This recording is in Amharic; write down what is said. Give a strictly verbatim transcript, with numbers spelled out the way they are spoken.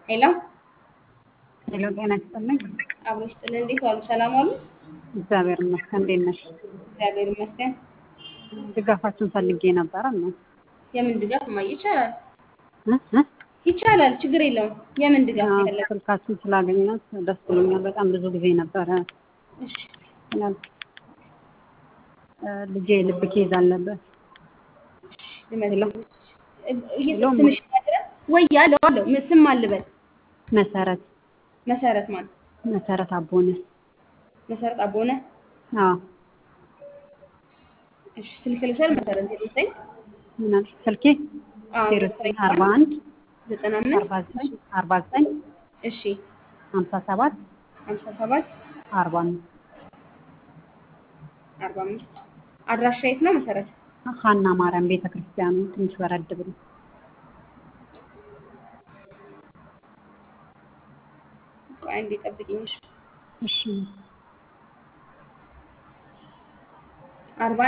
ሄሎ ሄሎ ጤና ይስጥልኝ። አብሮ ይስጥልን። እንዴት ዋሉ? ሰላም ዋሉ? እግዚአብሔር ይመስገን። እንዴት ነሽ? እግዚአብሔር ይመስገን። ድጋፋችሁን ፈልጌ ነበረ ነው። የምን ድጋፍ እማዬ? ይቻላል እ እ ይቻላል፣ ችግር የለውም። የምን ድጋፍ ነው አዎ፣ የፈለግሽው? ስልካችሁን ስላገኘሁት ደስ ብሎኛል። በጣም ብዙ ጊዜ ነበረ እሺ ስላል እ ልጄ ልብ ኬዝ አለበት። ሄሎ ልመዝግብሽ። ሄሎ ማ ስምሽ ማድረግ ወይ ያለው አለው ስም አልበል። መሰረት መሰረት ማለት መሰረት አቦነ። መሰረት አቦነ። አዎ እሺ ስልክ ልውሰድ። መሰረት ዘጠኝ ምን አልሽ? ስልኬ አዎ ዜሮ ዘጠኝ ዘጠኝ አርባ አንድ ዘጠና አምስት አርባ ዘጠኝ አርባ ዘጠኝ እሺ ሀምሳ ሰባት ሀምሳ ሰባት አርባ አምስት አርባ አምስት አድራሻ የት ነው መሰረት? ሀና ማርያም ቤተክርስቲያኑ ትንሽ ወረድ ብሎ። ቆይ አንዴ ጠብቂኝ። እሺ እሺ አርባ